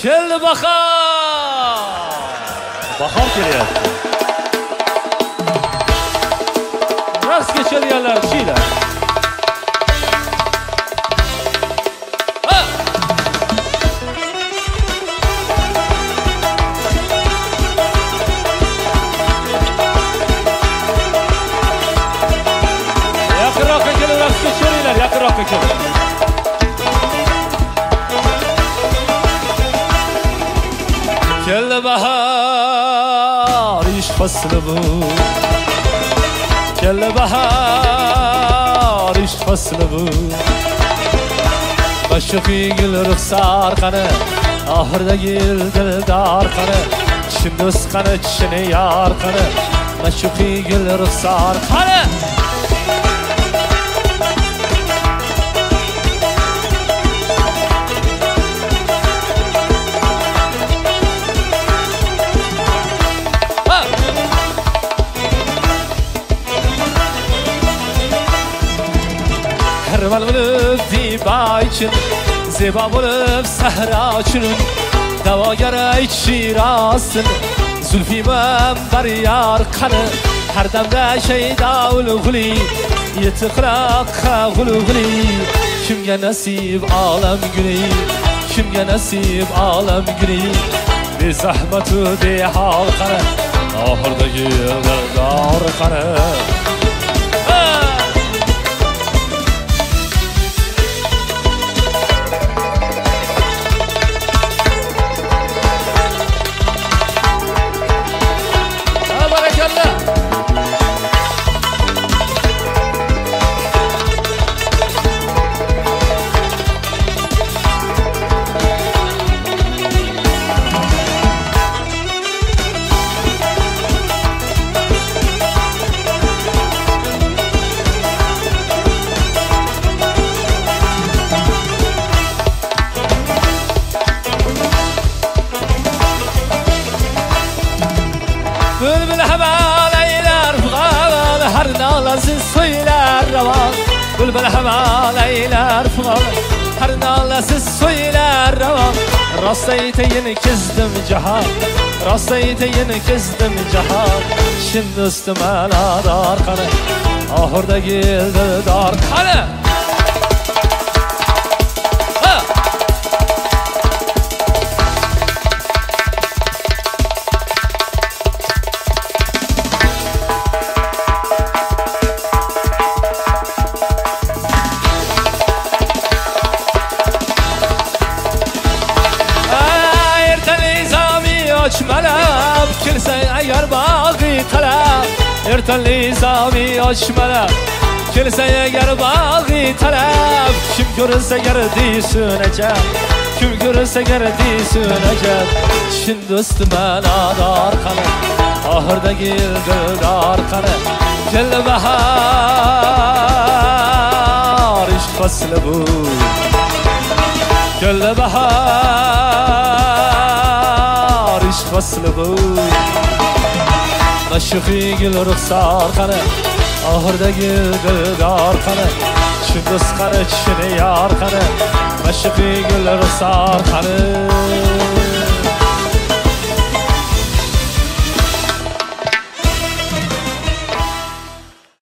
Keldi bahor. Bahor kelyapti. Rastga kelganlar shiylar. Yaqinroqqa kelib rastga kelinglar, yaqinroqqa kelib. Keldi bahor, ish fasli bu. Keldi bahor, ish fasli bu. Mash'uqiy gul ruxsar qani, oxirdagi dildor qani, shundo'z qani, tishini yor qani. Mash'uqiy gul ruxsar qani. Karval bo'lib diba için, zeba bo'lib sahra uchun, davogar ayt shirasin, zulfimam baryar qani, har damda shayda ulg'uli, yetiqroqqa g'ulg'uli, kimga nasib olam guli, kimga nasib olam guli, bezahmatu behol qani, oxirdagi dildor qani. Bülbül hemen eyler fugal, her nalası söyler ravan. Bülbül hemen eyler fugal, her nalası söyler ravan. Rasta eteğini kezdim cihan, rasta eteğini kezdim cihan. Şimdi üstüme nadar kanı, ahırda geldi dar kanı. Açmalab kelsa agar bag'i talab, ertan nizami ochmalab kelsa agar bag'i talab, kim ko'rsa gar desin ajab, kim ko'rsa gar desin ajab. Shin do'stima nador qani, oxirda keldi dor qani. Keldi bahor, ish fasli bu. Keldi bahor, ish fasli bu. Mash'uqiy gul ruxsar qani, oxirda keldi dor qani. Shundo'z qani, tishini yor qani. Mash'uqiy gul ruxsar qani.